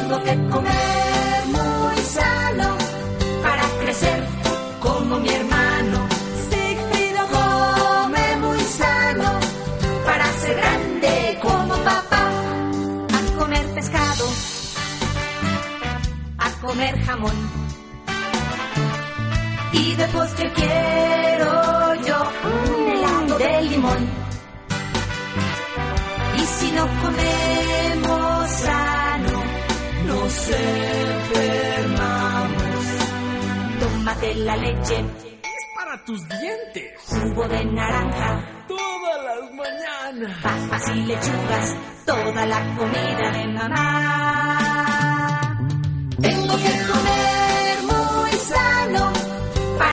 Tengo que comer muy sano para crecer como mi hermano. Sigfrido come muy sano para ser grande como papá. A comer pescado, a comer jamón, y de postre quiero yo un helado de limón. Y si no comemos sano, nos enfermamos. Tómate la leche, es para tus dientes. Jugo de naranja, todas las mañanas. Papas y lechugas, toda la comida de mamá. Tengo que comer